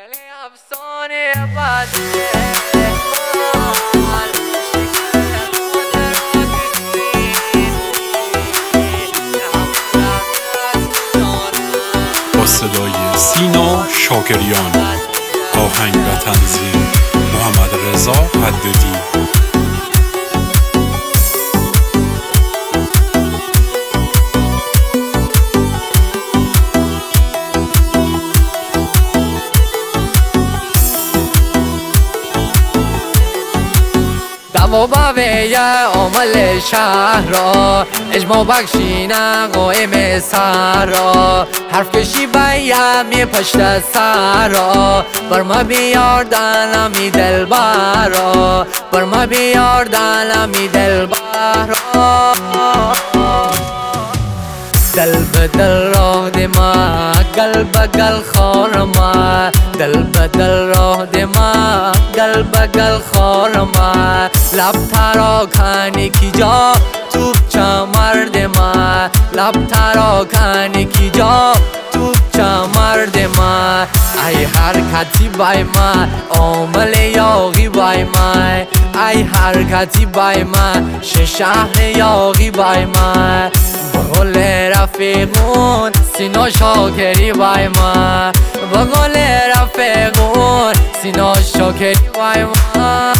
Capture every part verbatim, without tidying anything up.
گله افسانه بعد با صدای سینا شاکریان، آهنگ و تنظیم محمد رضا حدادی. دوا باوی عمل شهر را اجماع بخشینه قائم سر را حرف کشی باید می پشت سر را بر ما بیار دلمی دل برا بر ما بیار دلمی دل برا دل به دل راه دما گل به گل خارما دل به دل راه دما گل به گل خارما لب ترا کنی کی جا توپ چمرد ما لب ترا کنی کی جا توپ چمرد ما ای حرکتی بای ما عامل یاغی بای ما ای حرکتی بای ما شهر یاغی بای ما بقول رفیقون سینا شاکری بای ما بقول رفیقون سینا شاکری بای ما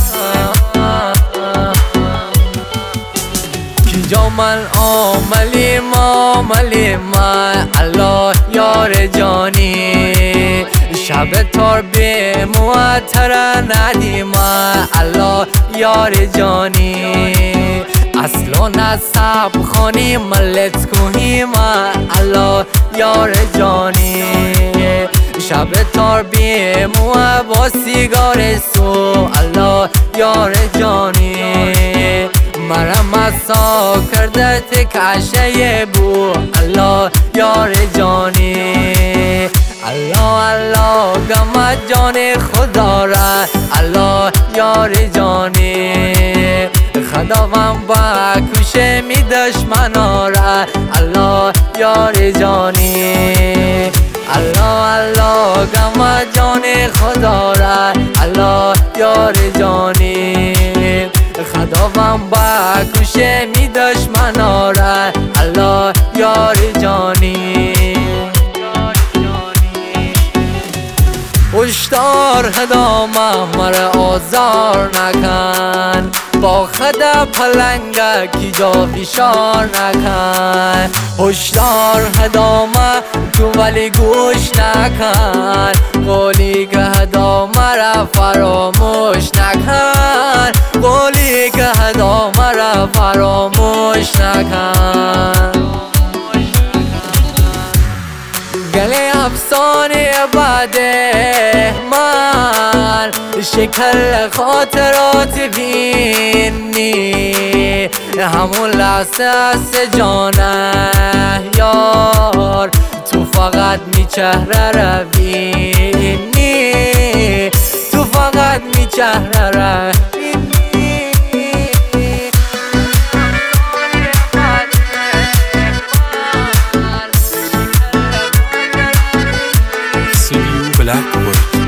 کی جا من عاملی ما عملی ما الله یار جانی شب تار بی معطر ندیما الله یار جانی اصلا نصب خانی ملت کوهی ما الله یار جانی شب تار بی موه با سیگار سو الله یار جانی مرا مسا کرده تکشه بو الله یار جانی الله الله گم جان خدا را الله یار جانی خداوند با کشه می دشمنا را الله یار جانی الله الله گم جان خدا را الله یار جانی خداوند با کشه می دشمنا را الله یار جانی هشدار هدامه مرا آزار نکن با خدا پلنگه کی جا فشار نکن هشدار هدامه تو ولی گوش نکن قولی که هدامه را فراموش نکن قولی که هدامه را فراموش نکن گله افسانه بعد من شکل خاطرات بینی همون لحظه است جانه یار تو فقط می چهره رو بینی تو فقط می چهره رو Blackwood.